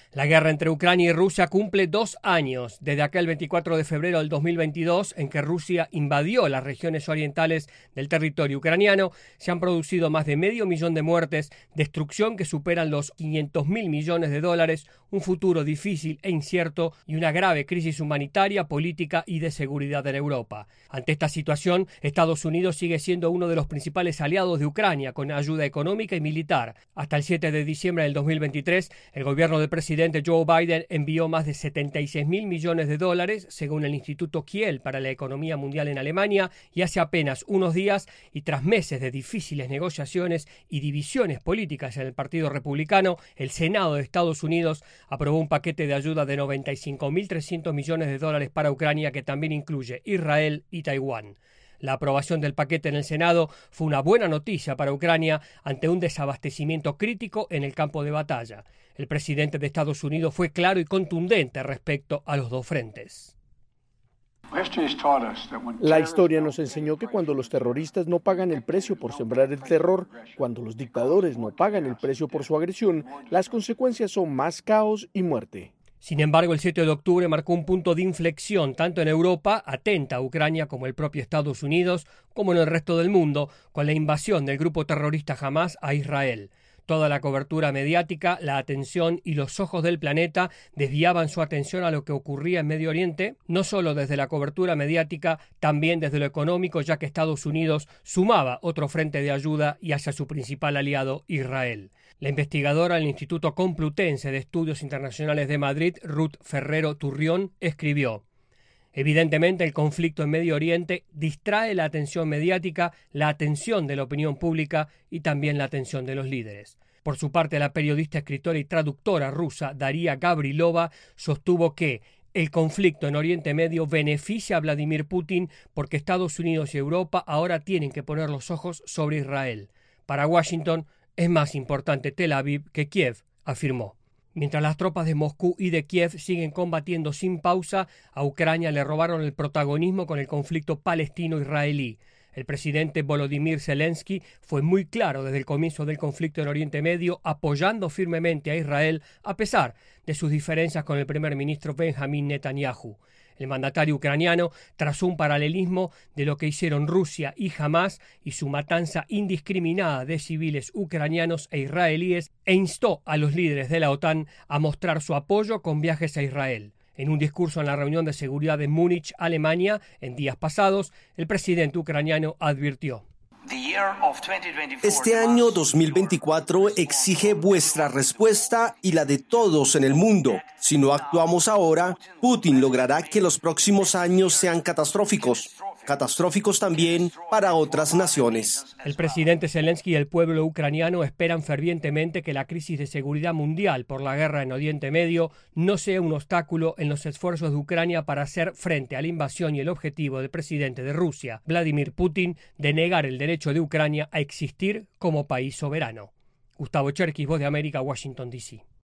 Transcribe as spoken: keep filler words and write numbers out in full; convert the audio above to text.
La guerra entre Ucrania y Rusia cumple dos años, desde aquel veinticuatro de febrero del dos mil veintidós, en que Rusia invadió las regiones orientales del territorio ucraniano. Se han producido más de medio millón de muertes, destrucción que superan los quinientos mil millones de dólares, un futuro difícil e incierto y una grave crisis humanitaria, política y de seguridad en Europa. Ante esta situación, Estados Unidos sigue siendo uno de los principales aliados de Ucrania, con ayuda económica y militar. Hasta el siete de diciembre del dos mil veintitrés, el gobierno del presidente Joe Biden envió más de setenta y seis mil millones de dólares, según el Instituto Kiel para la Economía Mundial en Alemania, y hace apenas unos días, y tras meses de difíciles negociaciones y divisiones políticas en el Partido Republicano, el Senado de Estados Unidos aprobó un paquete de ayuda de noventa y cinco mil trescientos millones de dólares para Ucrania, que también incluye Israel y Taiwán. La aprobación del paquete en el Senado fue una buena noticia para Ucrania ante un desabastecimiento crítico en el campo de batalla. El presidente de Estados Unidos fue claro y contundente respecto a los dos frentes. La historia nos enseñó que cuando los terroristas no pagan el precio por sembrar el terror, cuando los dictadores no pagan el precio por su agresión, las consecuencias son más caos y muerte. Sin embargo, el siete de octubre marcó un punto de inflexión tanto en Europa, atenta a Ucrania, como el propio Estados Unidos, como en el resto del mundo, con la invasión del grupo terrorista Hamás a Israel. Toda la cobertura mediática, la atención y los ojos del planeta desviaban su atención a lo que ocurría en Medio Oriente, no solo desde la cobertura mediática, también desde lo económico, ya que Estados Unidos sumaba otro frente de ayuda y hacia su principal aliado, Israel. La investigadora del Instituto Complutense de Estudios Internacionales de Madrid, Ruth Ferrero Turrión, escribió: evidentemente, el conflicto en Medio Oriente distrae la atención mediática, la atención de la opinión pública y también la atención de los líderes. Por su parte, la periodista, escritora y traductora rusa Daria Gavrilova sostuvo que el conflicto en Oriente Medio beneficia a Vladimir Putin porque Estados Unidos y Europa ahora tienen que poner los ojos sobre Israel. Para Washington es más importante Tel Aviv que Kiev, afirmó. Mientras las tropas de Moscú y de Kiev siguen combatiendo sin pausa, a Ucrania le robaron el protagonismo con el conflicto palestino-israelí. El presidente Volodymyr Zelensky fue muy claro desde el comienzo del conflicto en Oriente Medio, apoyando firmemente a Israel a pesar de sus diferencias con el primer ministro Benjamin Netanyahu. El mandatario ucraniano trazó un paralelismo de lo que hicieron Rusia y Hamás y su matanza indiscriminada de civiles ucranianos e israelíes, e instó a los líderes de la OTAN a mostrar su apoyo con viajes a Israel. En un discurso en la reunión de seguridad de Múnich, Alemania, en días pasados, el presidente ucraniano advirtió: este año dos mil veinticuatro exige vuestra respuesta y la de todos en el mundo. Si no actuamos ahora, Putin logrará que los próximos años sean catastróficos. Catastróficos también para otras naciones. El presidente Zelensky y el pueblo ucraniano esperan fervientemente que la crisis de seguridad mundial por la guerra en Oriente Medio no sea un obstáculo en los esfuerzos de Ucrania para hacer frente a la invasión y el objetivo del presidente de Rusia, Vladimir Putin, de negar el derecho de Ucrania a existir como país soberano. Gustavo Cherkis, Voz de América, Washington, D C